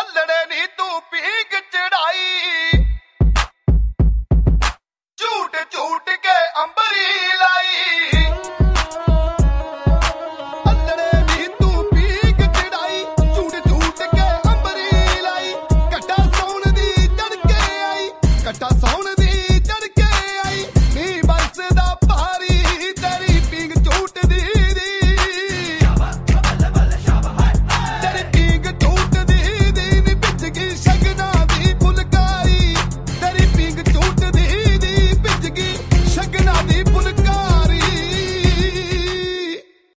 ਭੱਲੜੇ ਨੀ ਤੂੰ ਪੀਕ ਚੜਾਈ ਝੂਟ ਝੂਟ ਕੇ ਅੰਬਰੀ ਲਾਈ